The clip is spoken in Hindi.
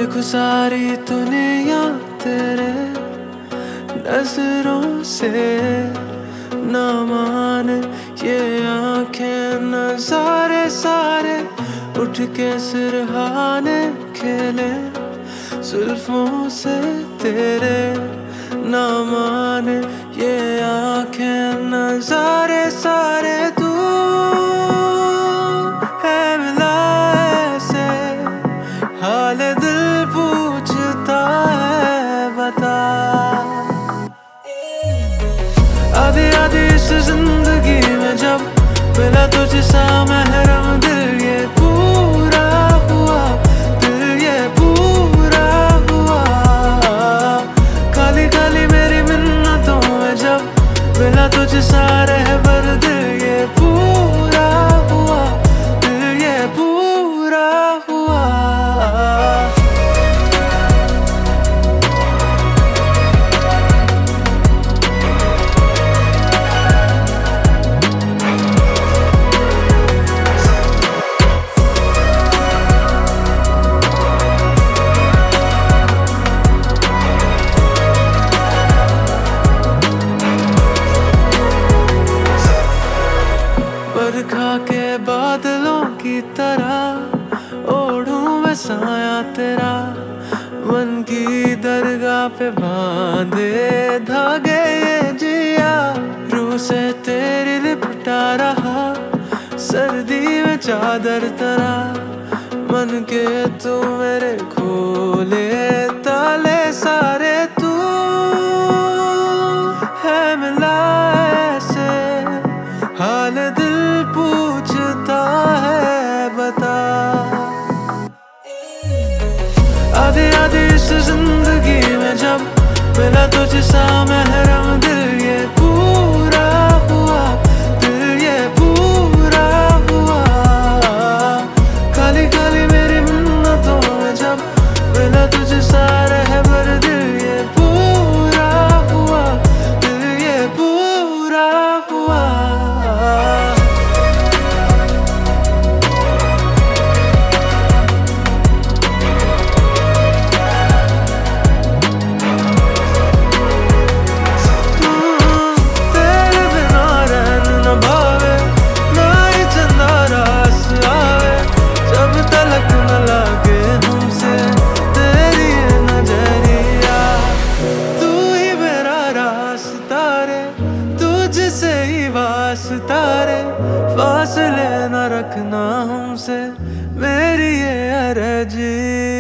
देखो सारी दुनिया तेरे नजरों से ना माने ये आंखें नजारे सारे उठ के सिरहाने खेले जुल्फों से तेरे ना माने ये आंखें नजारे सारे तू है मिला ऐसे हाल दिल पूछता है बता आधी आधी इस जिंदगी में जब मिला तुझसा महरम दिल ये पूरा हुआ दिल ये पूरा हुआ खाली खाली मेरी मिन्नतों में जब मिला तुझसा रहबर दिल ये पूरा हुआ दिल ये पूरा हुआ बरखा के बादलों की तरह ओढ़ूं मैं साया तेरा मन की दरगाह पे बांधे धागे ये जिया रूह से तेरी लिपटा रहा सर्दी में चादर तरा मन के तू मेरे खोले ताले सारे तू है मिला ऐसे हाल दिल पूछता है बता आधी आधी इस जिंदगी में जब मिला तुझसा महरम दिल ये पूरा हुआ दिल ये पूरा हुआ खाली खाली मेरी मिन्नतों में जब मिला तुझसा रहबर दिल ये पूरा हुआ दिल ये पूरा हुआ तुझसे ही वास्तारे फासले न रखना हमसे मेरी ये अर्जी